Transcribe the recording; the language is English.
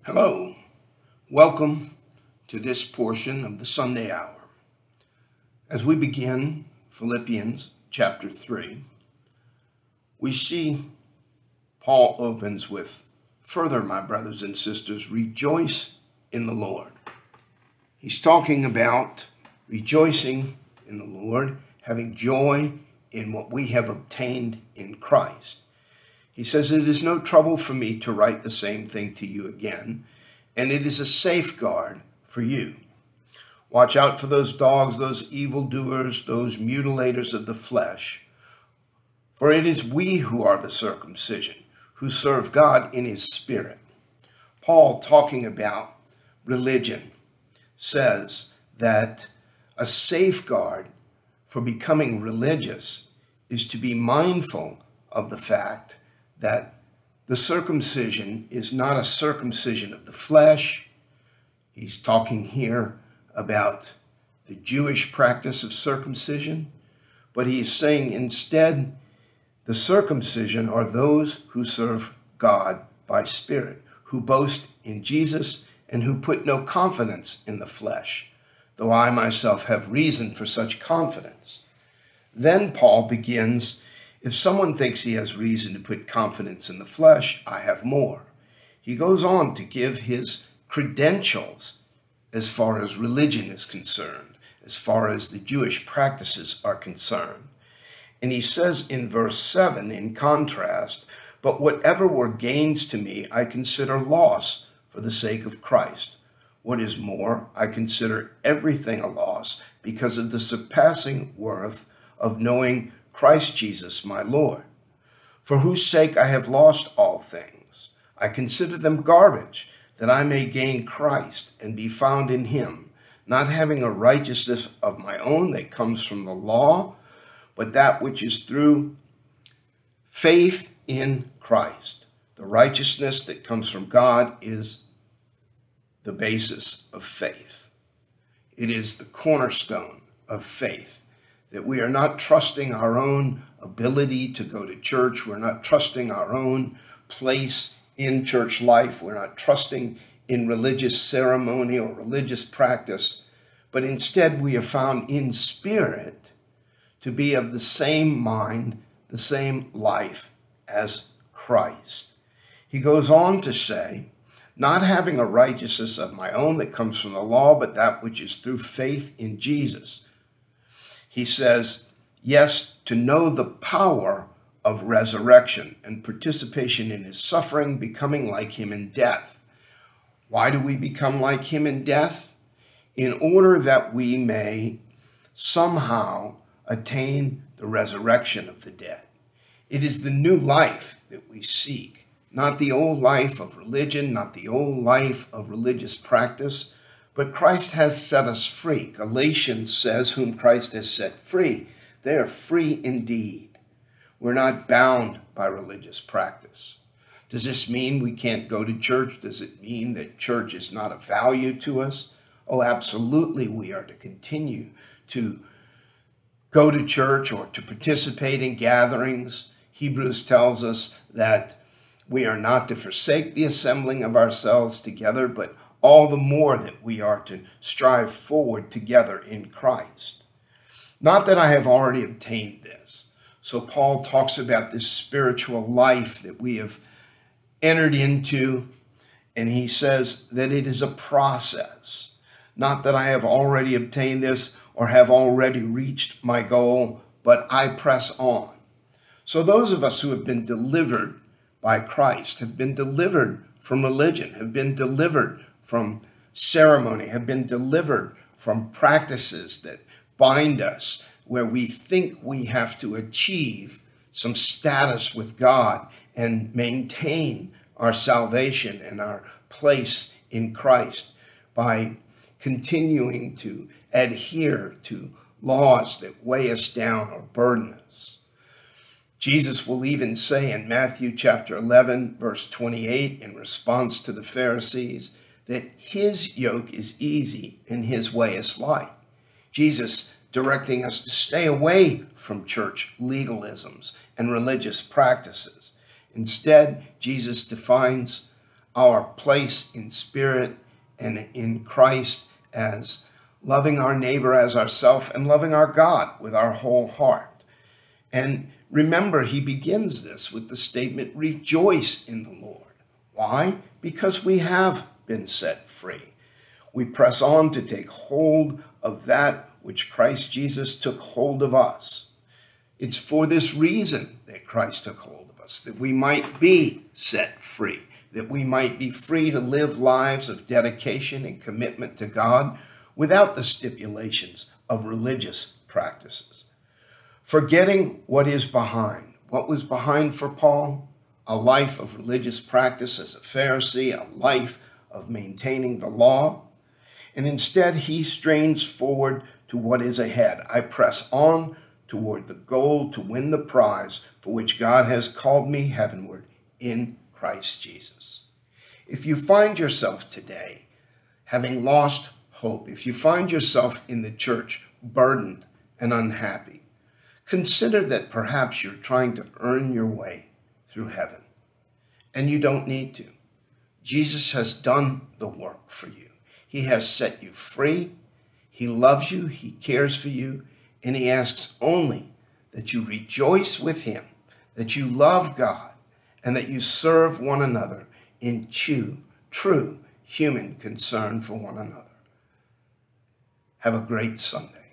Hello, welcome to this portion of the Sunday Hour. As we begin Philippians chapter 3, we see Paul opens with, "Further, my brothers and sisters, rejoice in the Lord." He's talking about rejoicing in the Lord, having joy in what we have obtained in Christ. He says, "It is no trouble for me to write the same thing to you again, and it is a safeguard for you. Watch out for those dogs, those evildoers, those mutilators of the flesh. For it is we who are the circumcision, who serve God in his Spirit." Paul, talking about religion, says that a safeguard for becoming religious is to be mindful of the fact that the circumcision is not a circumcision of the flesh. He's talking here about the Jewish practice of circumcision, but he's saying instead the circumcision are those who serve God by Spirit, who boast in Jesus and who put no confidence in the flesh, though I myself have reason for such confidence. Then Paul begins, "If someone thinks he has reason to put confidence in the flesh, I have more." He goes on to give his credentials as far as religion is concerned, as far as the Jewish practices are concerned. And he says in verse 7, in contrast, "But whatever were gains to me, I consider loss for the sake of Christ. What is more, I consider everything a loss because of the surpassing worth of knowing Christ Jesus my Lord, for whose sake I have lost all things. I consider them garbage, that I may gain Christ and be found in him, not having a righteousness of my own that comes from the law, but that which is through faith in Christ." The righteousness that comes from God is the basis of faith. It is the cornerstone of faith, that we are not trusting our own ability to go to church. We're not trusting our own place in church life. We're not trusting in religious ceremony or religious practice, but instead we are found in spirit to be of the same mind, the same life as Christ. He goes on to say, "Not having a righteousness of my own that comes from the law, but that which is through faith in Jesus." He says, yes, to know the power of resurrection and participation in his suffering, becoming like him in death. Why do we become like him in death? In order that we may somehow attain the resurrection of the dead. It is the new life that we seek, not the old life of religion, not the old life of religious practice, but Christ has set us free. Galatians says, "Whom Christ has set free, they are free indeed." We're not bound by religious practice. Does this mean we can't go to church? Does it mean that church is not of value to us? Oh, absolutely, we are to continue to go to church or to participate in gatherings. Hebrews tells us that we are not to forsake the assembling of ourselves together, but all the more that we are to strive forward together in Christ. Not that I have already obtained this. So Paul talks about this spiritual life that we have entered into, and he says that it is a process. Not that I have already obtained this or have already reached my goal, but I press on. So those of us who have been delivered by Christ have been delivered from religion, have been delivered from ceremony, have been delivered from practices that bind us, where we think we have to achieve some status with God and maintain our salvation and our place in Christ by continuing to adhere to laws that weigh us down or burden us. Jesus will even say in Matthew chapter 11, verse 28, in response to the Pharisees, that his yoke is easy and his way is light. Jesus directing us to stay away from church legalisms and religious practices. Instead, Jesus defines our place in spirit and in Christ as loving our neighbor as ourselves and loving our God with our whole heart. And remember, he begins this with the statement, rejoice in the Lord. Why? Because we have been set free. We press on to take hold of that which Christ Jesus took hold of us. It's for this reason that Christ took hold of us, that we might be set free, that we might be free to live lives of dedication and commitment to God without the stipulations of religious practices. Forgetting what is behind. What was behind for Paul? A life of religious practice as a Pharisee, a life of maintaining the law. And instead, he strains forward to what is ahead. I press on toward the goal to win the prize for which God has called me heavenward in Christ Jesus. If you find yourself today having lost hope, if you find yourself in the church burdened and unhappy, consider that perhaps you're trying to earn your way through heaven, and you don't need to. Jesus has done the work for you. He has set you free. He loves you. He cares for you. And he asks only that you rejoice with him, that you love God, and that you serve one another in true human concern for one another. Have a great Sunday.